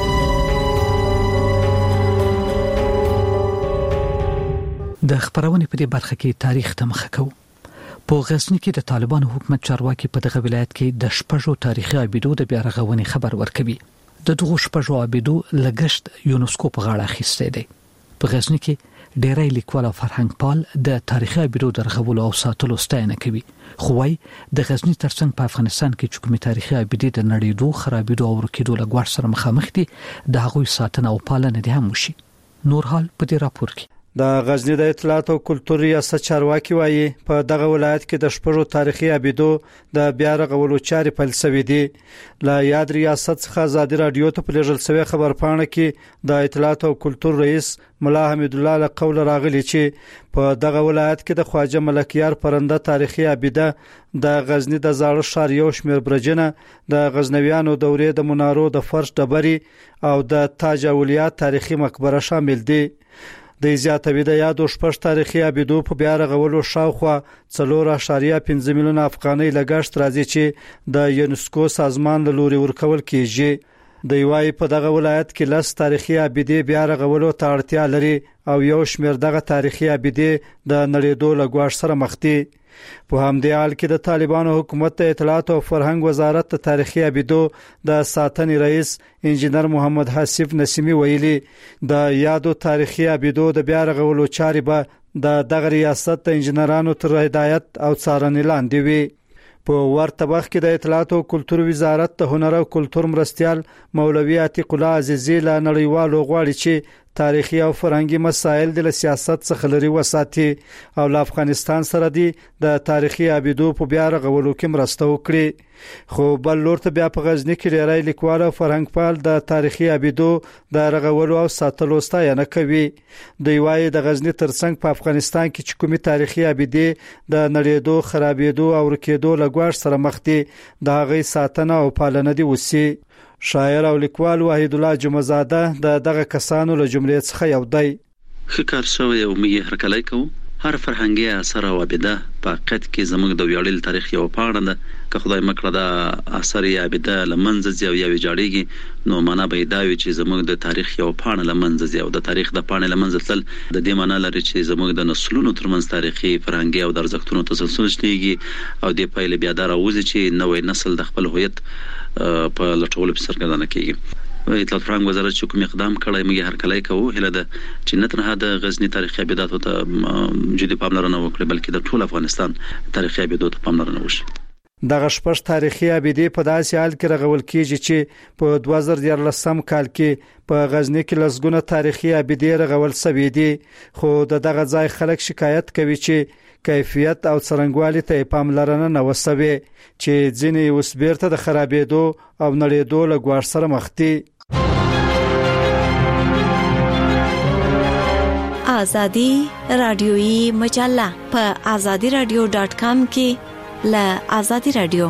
د خبرونه په دې برخه کې تاریخ ته مخه کوو. په غزنی کې د طالبانو حکومت چارواکي په دغه ولایت کې د شپږو تاریخي ابیدو د بیا رغونې خبر ورکوي. د دغه شپږو ابیدو لګشت یونسکو په غاړه اخیسته دی. په غزنی کې ډېری لیکوال او فرهنګ پال د تاریخي ابیدو د رغولو او ساتلو ستاینه کوي. خو وايي د غزنی ترڅنګ په افغانستان کې چې کومي تاریخي ابیدې د نړیدو خرابېدو او ورکېدو له ګواښ سره مخامخ دي د هغوی ساتنه او پالنه دې هم وشي. نور حال په دې راپور کې د غزنی د اطلاعات او کلتور ریاست چارواکي وایي په دغه ولایت کې د شپږو تاریخي ابیدو د بیا رغولو چارې پیل شوې دي. له یاد ریاست څخه آزادي رادیو ته په لېږل شوی خبرپاڼه کې د اطلاعات او کلتور رئیس ملا حمید الله له قول راغلی چې په دغه ولایت کې د خواجه ملکیار پرنده تاریخي ابیده د غزنی د زاړه ښار یو شمېر برجونه د غزنویانو دورې د منارو د فرش ډبرې او د تاج اولیا تاریخي مقبره شامل دي. د زیاتوي د یادو شپږ تاریخي ابیدو په بیا رغولو شاوخوا څلور اعشاریه پنځه میلیونه افغانۍ لګښت راځي چې د یونسکو سازمان له لوري ورکول کیږي. د یوای په دغه ولایت کې لس تاریخي ابیدې بیا رغولو ته اړتیا لري او یو شمېر دغه تاریخي ابیدې د نړیدو له ګواښ سره مخ دي. په همدې حال کې د طالبانو حکومت د اطلاعات او فرهنګ وزارت د تاریخي ابیدو د ساتنې رئیس انجنیر محمد حسیب نسیمی ویلي د یادو تاریخي ابیدو د بیا رغولو چارې به د دغه ریاست د انجنیرانو تر هدایت او څارنې لاندې وي. په ورته وخت کې د اطلاعات او کلتور وزارت د هنر او کلتور مرستيال مولوي عتیق الله عزیزی له نړیوالو غواړي چې تاریخي او فرهنګي مسایل د سیاست څخه لري وساتي او له افغانستان سره د تاریخي ابیدو په بیا رغولو کې مرسته وکړي. خو بل لور ته بیا په غزنی کې ډیری لیکوال او فرهنګ پال د تاریخي ابیدو د رغولو او ساتلو ستاینه کوي. دوی وايي د غزنی ترڅنګ په افغانستان کې چې کومي تاریخي ابیدې د نړیدو خرابېدو او ورکېدو له ګواښ سره مخ دي د هغې ساتنه او پالنه دي وسی. شاعر او لیکوال وحید الله جمعزاده د دغه کسانو له جملې څخه یو دی. خکار شوی او می هرکلای کو هر فرهنګي اثر او عباده په حقیقت کې زموږ د ویاړل تاریخ یو پاڼه ده. که خدای مکړه دا اثر یا عباده لمنځ ځي او یا ویجاړيږي نو معنا به دا وي چې زموږ د تاریخ یو پاڼه لمنځ ځي او د تاریخ د پاڼه لمنځ تل د دې معنا لري چې زموږ د نسلونو ترمنځ تاریخي فرهنګي او د ارزښتونو تسلسل شتيږي او د پایله بیا دا راوځي چې نوې نسل د خپل هویت په لټولو په سرګردانه کیږي. اطلاعات فرهنګ وزارت چې کوم اقدام کړی موږ هر کله کوو هله د چې نه تنها د غزنی تاریخي ابیداتو ته جدي پاملرنه وکړي بلکې د ټول افغانستان تاریخي ابیداتو ته پاملرنه وشي. دغه شپږ تاریخي ابیدې په داسې حال کې رغول کیږي چې په دوه زره دیارلسم کال کې په غزنی کې لسګونه تاریخي ابیدې رغول شوې دي. خو دغه ځای خلک شکایت کوي چې کیفیت او څرنګوالي ته پاملرنه نه وسوي چې ځینې اوس بیرته د خرابېدو او نړېدو له ګواښ سره مخ دي. آزادی رادیویی مجله په آزادی رادیو ډاټ کام کې ل آزادی رادیو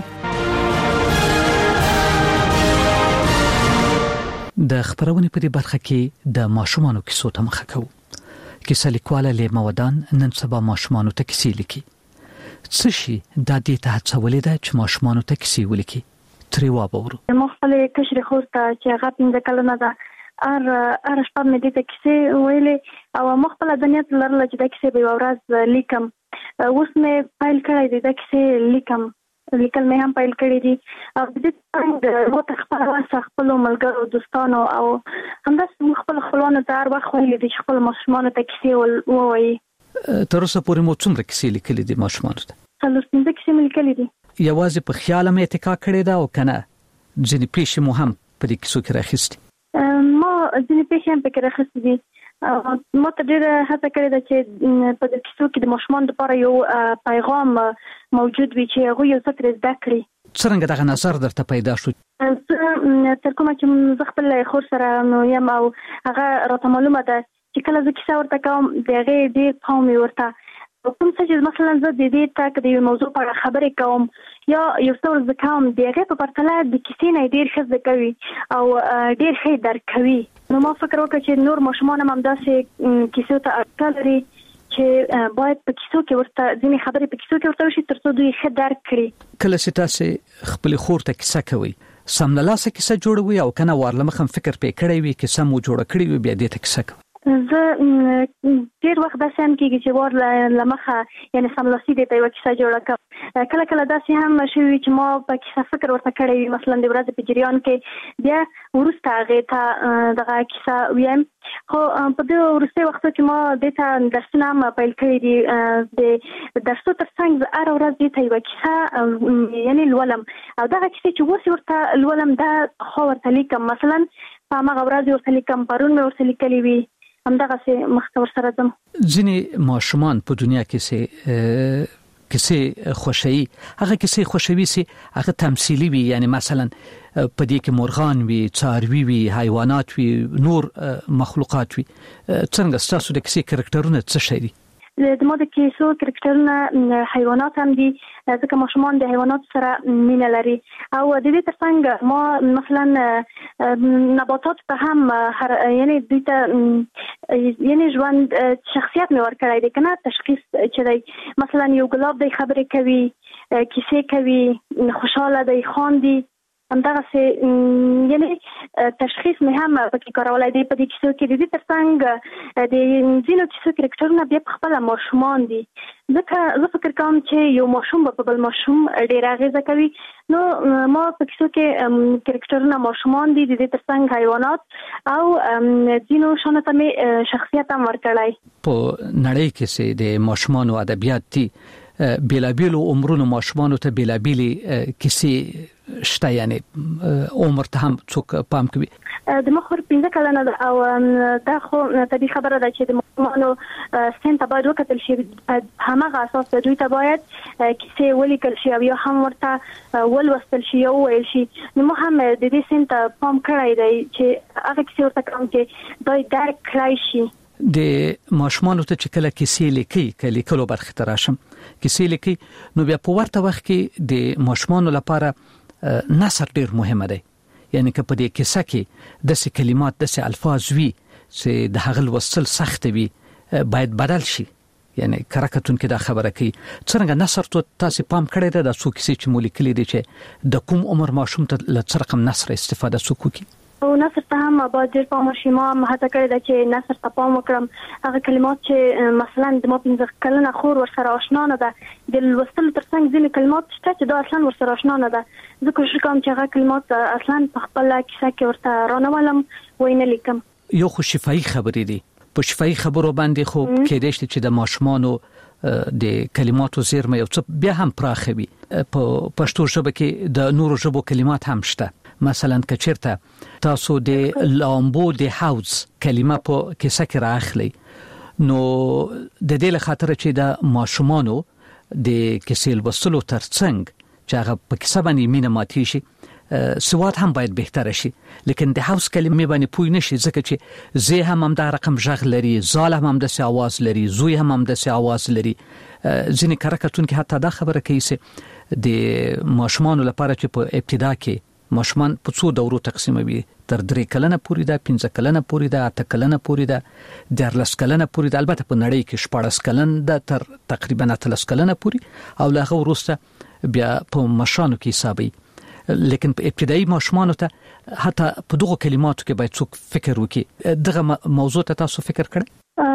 د خبرونه په دې برخه کې د ماشومانو کیسو ته مخه کوو. کیسه لیکواله لیما ودان نن سبا ماشومانو ته کیسې لیکي. څه شي د دې ته هڅولې ده چې ماشومانو ته کیسې ولیکي؟ ترې وابورو. مخفلې کشري خوسته چې هغه پنځه کلنه ده ار ار شپه مې دې ته کیسې ویلې او مخفله دنیا ته لرله چې د کیسې به ورځ لیکم. اوس مې فایل کړی دی د کیسې لیکم لیکل مې هم پیل کړی دي او د دې د وخت خپل واسه خپل ملګرو دوستانو او همداسې خپل خپلوانو ته هر وخت ویلي دي چې خپل ماشومانو ته کیسې ووایي. تر اوسه پورې مو څومره کیسې لیکلې دي ماشومانو ته؟ څلور پنځه کیسې مې لیکلې دي. یوازې په خیال مې اتکا کړې ده او کنه ځینې پیښې مو هم په دې کیسو کې راخېستې؟ ما ځینې پیښې هم پکې راخېستې دي. ما ته ډېره هڅه کړې ده چې په دې کیسو کې د ماشومانو لپاره یو پیغام موجود وي چې هغوی یو څه ترې زده کړي. څرنګه دغه نظر درته پیدا شو؟ تر کومه چې زه خپل خور سره یم او هغه راته معلومه ده چې کله زه کیسه ورته کوم د هغې ډېر پام مې ورته کوم څه چې مثلا زه د دې تک د یو موضوع په اړه خبرې کوم یا یو څه ور زده کوم د هغې په پرتله د کیسې نه ډېر ښه زده کوي او ډېر ښه درک کوي. نو ما فکر وکړ چې نور ماشومان هم همداسې کیسو ته اړتیا لري چې باید په کیسو کې ورته ځینې خبرې په کیسو کې ورته وشي تر څو دوی ښه درک کړي. کله چې تاسې خپلې خور ته کیسه کوئ سم له لاسه کیسه جوړوي او کنه وارلمخ هم فکر پې کړی وي کیسه مو جوړه کړې وي بیا دې ته کیسه کوي؟ زه ډېر وخت داسې هم کېږي چې وار له مخه یعنې سملاسي دې ته یوه کیسه جوړه کړم. کله کله داسې هم شوي چې ما په کیسه فکر ورته کړی وي مثلا د ورځې په جریان کې بیا وروسته هغې ته دغه کیسه ویم. خو په دې وروستي وختو کې ما دې ته درسونه هم پیل کړي دي. د درسو تر څنګ زه هره ورځ دې ته یوه کیسه یعنې لولم او دغه کیسې چې اوس ورته لولم دا خو ورته لیکم. مثلا په هماغه ورځ ورته لیکم پرون مې ورته لیکلې وي همدغسې مخته ورسره ځم. ځینې ماشومان په دنیا کې سه کیسې خوشوي هغه کیسې خوشوي سي هغه تمثيلي وي یعنی مثلا په دې کې مرغان وي څاروي وي حیوانات وي نور مخلوقات وي. څنګه تاسو د کیسې کرکټرونه څه شي دي؟ د ما د کیسو کرکټرونه حیوانات هم دي ځکه ماشومان د حیوانات سره مینه لري او د دې ترڅنګ ما مثلا نباتات ته هم یعنی دوی ته یعنی ژوند شخصیت مې ورکړی دی کنه تشخیص چې دی مثلا یو ګلاب دی خبرې کوي کیسې کوي خوشاله دی خاندي همدغسې یعنی تشخیص مې هم پکې کارولای دی. په دې کیسو کې د دې ترڅنګ د ځینو کیسو کرکټرونه بیا په خپله ماشومان دي ځکه زه فکر کوم چې یو ماشوم به په بل ماشوم ډېره اغېزه کوي. نو ما په کیسو کې کرکټرونه ماشومان دي د دې ترڅنګ حیوانات او ځینو شانو ته مې شخصیت هم ورکړی. په نړۍ کې چې د ماشومانو ادبیات دي بیلابیلو عمرونو ماشومانو ته بیلابیلې کیسې شته یعنی عمر ته هم څوک پام کوي. د مخور پنځه کلنه ده او دا خو طبیعي خبره ده چې د ماشومانو سن ته باید وکتل شي هماغه اساس دوی ته باید کیسې ولیکل شي او یا هم ورته ولوستل شي او ویل شي. نو ما هم د دې سن ته پام کړی دی چې هغه کیسې ورته کوم چې دوی درک کړی شي. د ماشومانو ته چې کله کیسې لیکي کله کلو برخه تراشم کیسې لیکي نو بیا په ورته وخت کې د ماشومانو لپاره نثر ډیر مهمه دی. یعنی که په دې کیسه کې د څه کلمات د څه الفاظ وي چې د هغه وصل سخت وي باید بدل شي یعنی کرکټون کې دا خبره کوي. څنګه نثر ته تاسو پام کړی دی د څو کیسې چې مو لیکلي دي چې د کوم عمر ماشوم ته له څه رقم نثر استفاده وکړي؟ او نثر ته هم باید ډېر پام وشي. ما هم هڅه کړې ده چې نثر ته پام وکړم. هغه کلمات چې مثلا د ما پنځه کلنه خور ورسره آشنا نه ده د لوستلو ترڅنګ ځینې کلمات شته چې دا اصلا ورسره آشنا نه ده زه کوشش کوم چې هغه کلمات اصلا په خپله کیسه کې ورته رانولم ویې نه لیکم. یو خو شفاهي خبرې دي په شفاهي خبرو باندې خو کېدای شي چې د ماشومانو د کلماتو زیرمه یو څه بیا هم پراخه وي. په پښتو ژبه کې د نورو ژبو کلمات هم شته. مثلا کچرته تاسو د لامبو د حوض کلمه په کیسه کې راخلی نو د دې له خاطر چې د ماشومانو د کیسې لوستلو ترڅنګ چې هغه په کیسه باندې مینه ماتي شي سواد هم باید بهتره شي. لیکن د حوض کلمې باندې پوی نشي ځکه چې زه هم هم دا رقم ژغ لري زال هم هم د سي आवाज لري زوی هم هم د سي आवाज لري. ځینې کرکټون کې حتی دا خبره کوي چې د ماشومانو لپاره چې په ابتدا کې ماشومان په څو دورو تقسیموي تر درې کلنه پورې ده پنځه کلنه پورې ده اته کلنه پورې ده دیارلس کلنه پورې ده البته په نړۍ کې شپاړس کلن ده تر تقریبا اتلس کلنه پورې او له هغه وروسته بیا په مشانو کې حسابي. لیکن په ابتدایي ماشومانو ته حتی په دغه کلماتو کې باید څوک فکر وکړي. دغه موضوع ته تاسو فکر کړئ؟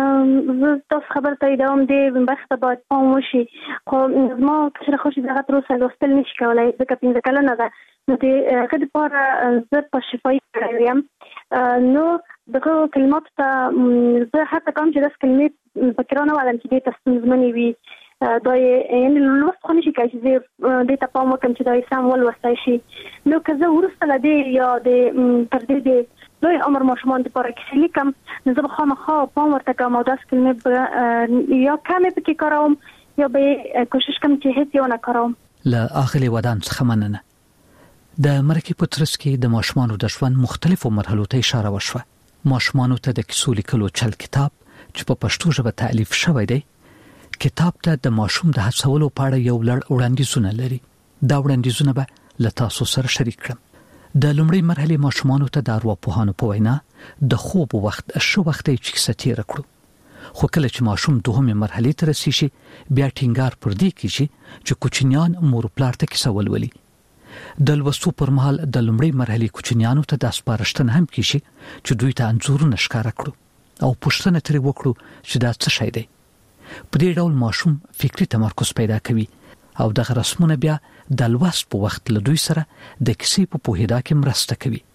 زه تاسو خبر ته ایدوم دې برخه ته باید پام وشي خو زما کشره خوشي دغه تر اوسه لوستل نشي کولای ځکه پنځه کلنه ده نو د هغه دپاره زه په شفاهي کړی یم. نو دغه کلماتو ته زه هڅه کوم چې داسې کلمې فکرونه ولم چې د تاسو وي دا یې لوست خو نشي کوي چې د تاسو په کوم چې دا سم ولوستای شي نو که زه ورسته لدی یا د تر دې د لوی عمر ماشومان لپاره کې لیکم نو زه خامخا په ورته کوم او داس کلمه یا کمه پکې کاروم یا به کوشش کوم چې هیڅ یو نه کاروم له اخلي ودان څخه مننه د مرکه په ترڅ کې د ماشومان د ژوند مختلفو مرحلو ته اشاره وشوه ماشومان ته د کیسو لیکلو چل کتاب چې په پښتو ژبه تالیف شوی دی کتاب ته د ماشوم د هڅولو په اړه یو لړ وړاندیزونه لري دا وړاندیزونه به له تاسو سره شریک کړم د لومړۍ مرحله ماشومان ته د ارواپوهانو په وینا د خوب وخت شو وخت چې ستیر کړو خو کله چې ماشوم دوهمه مرحله ته رسیږي بیا ټینګار پر دې کیږي چې کوچنیان مور پلار ته کیسه ولولي د لوستو پر مهال د لومړۍ مرحله کوچنیانو ته د سپارښتنه هم کیږي چې دوی ته انځورونه ښکارا کړو او پوښتنه ترې وکړو چې دا څه شی دی په دې ډول ماشوم فکری تمرکز پیدا کوي او د رسمونه بیا د لوست په وخت له دوی سره د کیسې په پوهیدا کې مرسته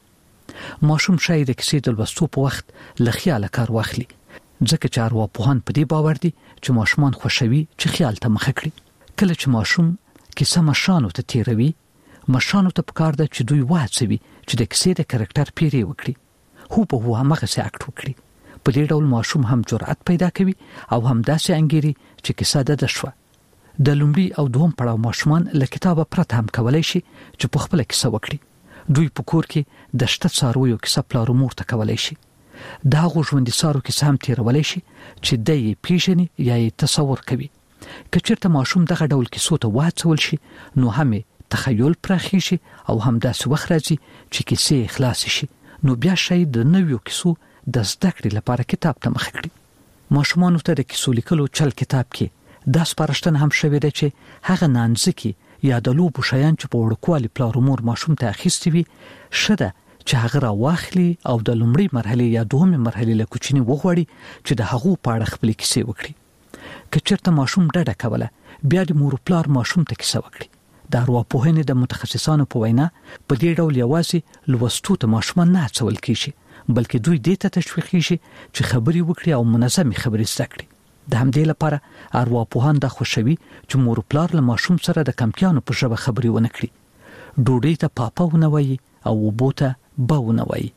کوي ماشوم شاید د کیسې د لوستو په وخت له خیال کار واخلي ځکه چې ارواپوهان په دې باور دي چې ماشومان خوشوي چې خیال ته مخه کړي کله چې ماشوم کیسه مشانو ته تیروي مشانو ته پکار ده چې دوی وهڅوي چې د کیسې د کریکټر پیری وکړي هو په هو هغه څه اکټ وکړي په دې ډول ماشوم هم جرأت پیدا کوي او هم داسې انګيري چې کیسه د شوه د لومړي او دوم پړاو ماشومان له کتابه پرته هم کولای شي چې په خپل کیسه وکړي دوی په کور کې د شته څارویو کیسه پلار مور ته کولای شي دا غوښوندي سارو کیسه هم تیرولای شي چې د یې پیژني یا یې تصور کوي کچېرته ماشوم دغه ډول کیسو ته واڅول شي نو هم تخیل پراخي شي او هم داسې وخت راځي چې کیسه خلاص شي نو بیا شي د نویو کیسو د زده کړې لپاره کتاب ته مخ کړي ماشومان ته د کیسو لیکلو چل کتاب کې د سپارښتنه هم شوې ده چې هغه نانځکي یا د لوبو شیان چې په وړوکوالي پلار مور ماشوم ته اخیستي وي شته چې هغه را واخلي او د لومړۍ مرحله یا دوهمه مرحله له کوچنی وغوړي چې د هغو په اړه خپل کیسې وکړي که چېرته ماشوم ډډه کوله بیا د مور پلار ماشوم ته کیسه وکړي د ارواپوهنې د متخصصانو په وینا په دې ډول یوازې لوستو ته ماشومان نه هڅول کیږي بلکې دوی دې ته تشویقي شي چې خبري وکړي او منظمې خبرې زده کړي د همدې لپاره ارواپوهان د خوشوي چې مور پلار له ماشوم سره د کمپیانو په ژبه خبري ونه کړي ډوډۍ ته پاپا ونه وایي او وبوته باونه وایي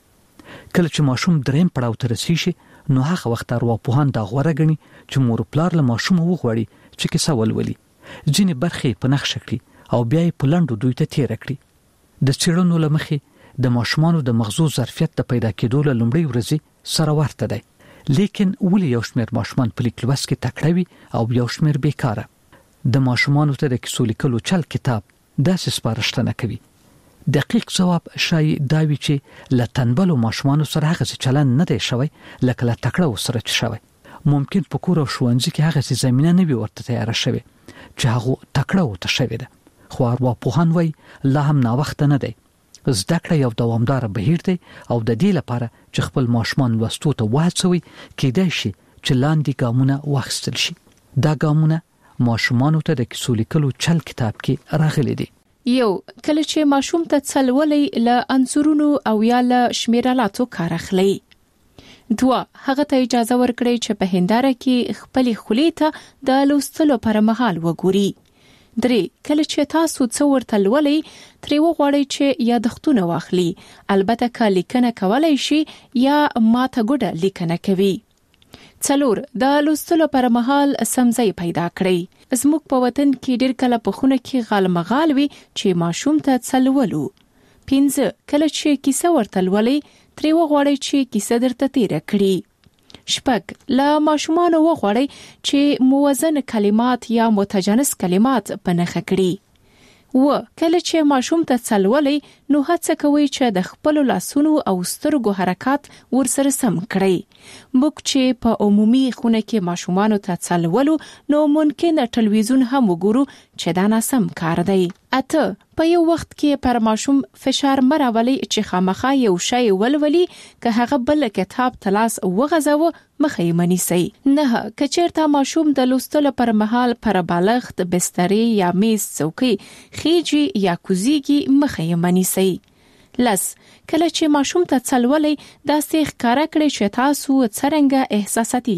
کله چې ماشوم دریم پړاو ته رسیږي نو هغه وخت ارواپوهان دا غوړه غني چې مور پلار له ماشوم وغوړي چې کیسه ولولي ځینې برخې په نقشه کړي او بیا یې په لنډو دوی ته تیر کړي د څېړنو لمخې د ماشومانو د مغزو ظرفیت د پیدا کېدو له لومړۍ ورځې سره ورته دی لیکن ولې یو شمېر ماشومان په لیک لوست کې تکړه وي او یو شمېر بیکاره د ماشومانو ته د کیسو لیکلو چل کتاب داسې سپارښتنه کوي دقیق جواب شاید دا وي چې له تنبلو ماشومانو سره هغه چلن نه دی شوی لکه له تکړه سره چې شوی ممکن په کور او ښوونځي کې هغه زمينه نه وي ورته تیار شوی چې هغه تکړه وته شوی ده خو ارواپوهان وایي لا هم نا وخت نه دی زده کړه یو دوامدار بهیر دی او د دې لپاره چې خپل ماشومان لوستو ته وهڅوي کېدای شي چې لاندې ګامونه واخیستل شي دا ګامونه ماشومان ته د کیسو لیکلو چل کتاب کې راغلي دي یو کله چې ماشوم ته څلولې ل انصرونو او یا ل شمیرالاتو کار اخلي دوه هغه ته اجازه ورکړي چې په هنداره کې خپل خولې ته د لوستلو پر مهال وګوري درې کله چې تاسو څو ورته لولئ ترې وغواړئ چې یادښتونه واخلي البته که لیکنه کولای شي یا ماته ګوډه لیکنه کوي څلور د لوستلو پر مهال سمځای پیدا کړئ زموږ په وطن کې ډېر کله په خونه کې غالمغال وي چې ماشوم ته څلولو پنځه کله چې کیسه ورته لولئ ترې وغواړئ چې کیسه درته تیر کړي شپږ لا ماشومان وغواړي چې موزن کلمات یا متجانس کلمات په نښه کړي و کله چې ماشوم ته څلولې نو هڅه کوي چې د خپل لاسونو او سترګو حرکات ورسره سم کړي موږ چې په عمومي خونه کې ماشومان ته څلولو نو ممکن ټلویزیون هم وګورو چې دا ناسم کار دی اته په یو وخت کې پر ماشوم فشار مراولي چې خامخا یو شی ولولي که هغه بل کتاب تلاس وغځاوه مخې منیسي نه کچېرته ماشوم د لوستلو پر مهال پر بالغت بسترې یا میز څوکۍ خيجي یا کوزيږي مخې منیسي لس کله چې ماشوم ته څلولې دا سیخ کار کړی چې تاسو څرنګه احساساتي یاست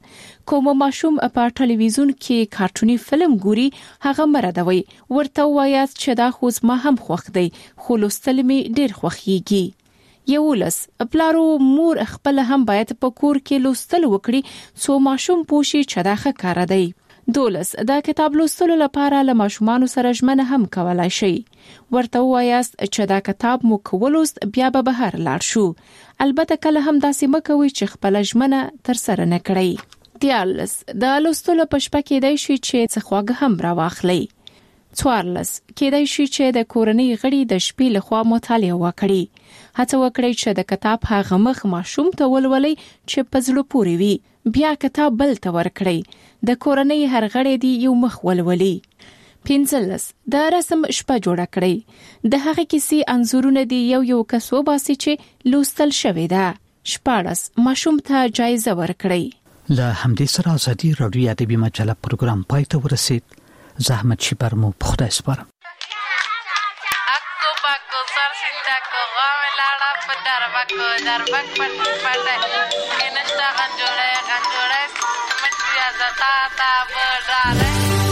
کوم ماشوم په ټلویزیون کې کارټونی فلم ګوري هغه مردوي ورته وایاست چې دا خو ما هم خوښ دی خو لوستل می ډیر خوښیږي یولس پلارو مور خپل هم باید په کور کې لوستل وکړي څو ماشوم پوښي چې دا ښه کار دی دولس دا کتاب لوستلو لپاره له ماشومان سره ژمنه هم کولای شي ورته وایاست چې دا کتاب مو کولوست بیا به بهر لاړ شو البته کله هم داسې مکوي چې خپل ژمنه تر سره نه کړئ دیالس دا لوستلو په شپه کې دی شي چې څه خواږه هم راواخلي څوارلس کېدای شي چې د کورنۍ غړي د شپې لخوا مطالعه وکړي هڅه وکړئ چې د کتاب هغه مخ ماشوم ته ولولي چې په زړه پورې وي بیا کتاب بل ته ورکړئ د کورنۍ هر غړي دی یو مخ ولولي پنځلس دا رسم شپه جوړه کړئ د هغه کیسې انزورونه دی یو یو کسو باسي چې لوستل شوی ده شپاړس ماشوم ته جایزه ورکړئ له همدې سره ازادي رادیو ادبي مجله پروګرام پای ته ورسید زحمت شپر مو په خدای سپارم اکو پاکو سر سندکو غاوه لاړه په دربکو دربک پټ پټ کینشتا غنجوړه غنجوړه مټیا زتا تا وډاله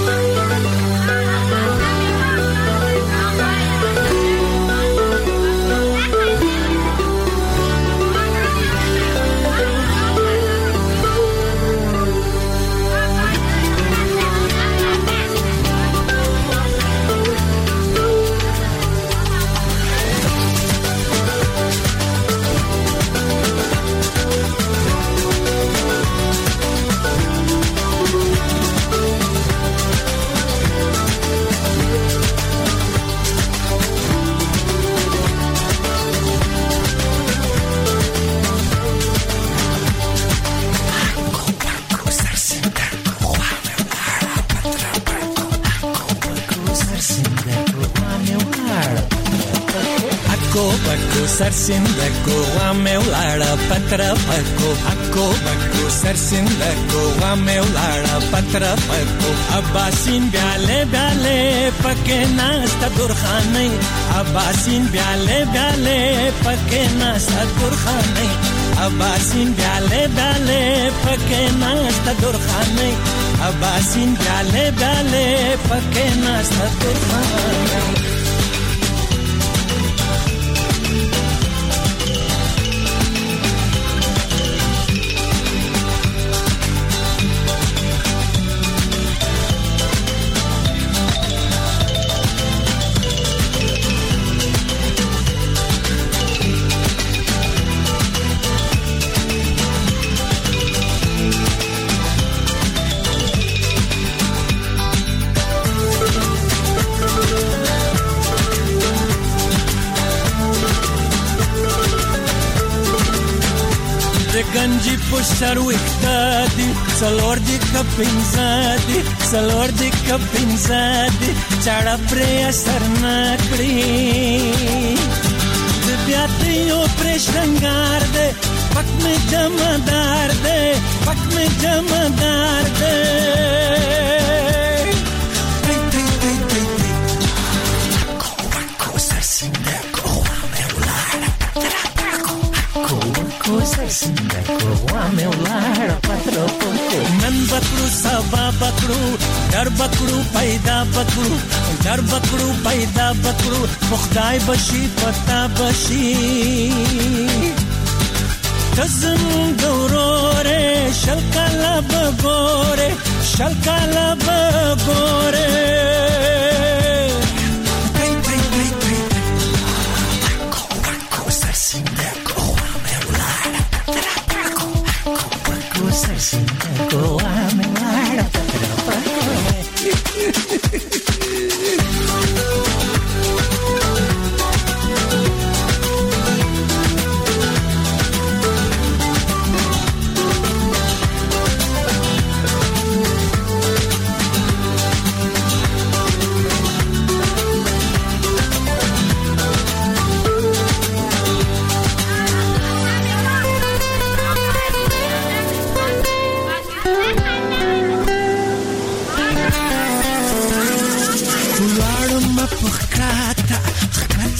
سرسندکو وامه ولاړه پتر پکو اکو بکو سرسندکو وامه ولاړه پتر پکو اباسین بیاله بیاله پکې ناست درخانه اباسین بیاله بیاله پکې ناست درخانه اباسین بیاله بیاله پکې ناست درخانه اباسین بیاله بیاله پکې ناست درخانه گنجی پشتر وکتادی سلور دی کپینزادی سلور دی کپینزادی چاڑا پری اثر نکڑی بیاتیو پری شنگار دے پک میں جمدار دے پک میں جمدار دے नन बकरू सबा बकरू डर बकरू पैदा बकरू डर बकरू पैदा बकरू मुखदाई बशी पता बशी तजम गौरोरे शलकाला बगोरे शलकाला बगोरे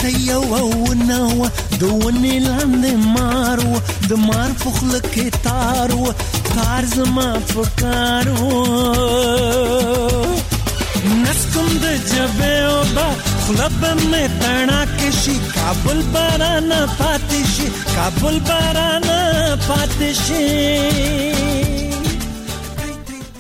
ته یو ونه د ونې لاندې مار و د مار په خوله کې تار و تار زما په کار و نسکم د جبې اوبه خوله به مې تڼاکې شي کابل بارانه پاتې شي کابل بارانه پاتې شي